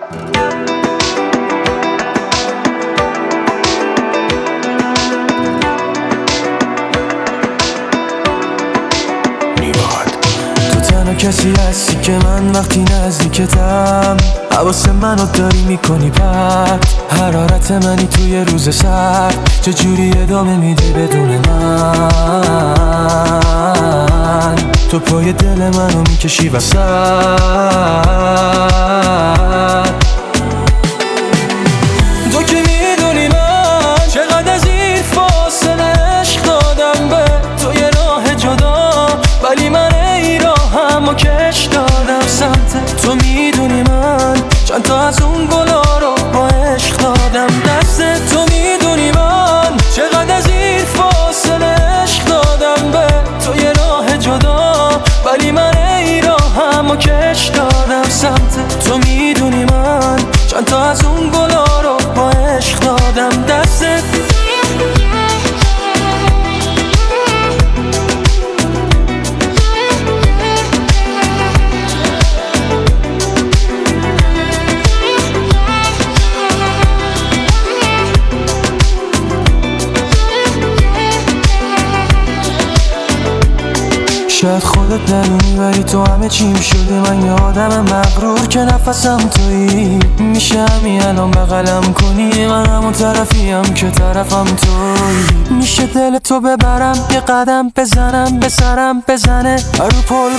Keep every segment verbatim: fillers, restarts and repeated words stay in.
کسی هستی که من وقتی نزدیکتم حواس منو داری میکنی پرت. حرارت منی توی روز سرد، چجوری ادامه میدی بدون من؟ تو پای دل منو میکشی وسط. تو که میدونی من چقدر از این فاصله عشق دادم به تو یه راه جدا، ولی من ای راهم و کش دادم سمت تو. میدونی من چند تا از اون گلا رو با عشق دادم دست تو. میدونی من چقدر از این فاصله عشق دادم به تو یه راه جدا، ولی من ای راهم و کش دادم سمت تو. میدونی من چند تا از اون گلا رو با عشق دادم دست. شاید خودت ندونی ولی تو همه چیم شده. من یه آدم مغرور که نفسم تویی. میشه همین الان بغلم کنی، من همون طرفیم که طرفم تویی. میشه دل تو ببرم یه قدم بزنم به سرم بزنه رو پل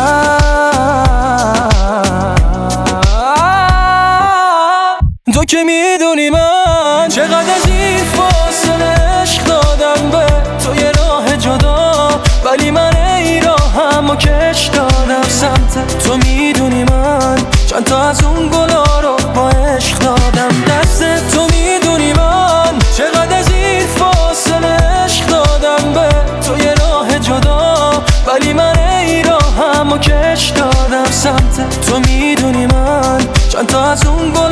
بپرم. تو که میدونی من چقدر از این فاصله عشق دادم به تو یه راه جدا، ولی من ای راهم و کش دادم سمت تو. میدونی من چند تا از اون گلا رو با عشق دادم دست تو. میدونی من چقدر از این فاصله عشق دادم به تو یه راه جدا، ولی من ای راهم و کش دادم سمت تو. میدونی من چند تا از اون گلا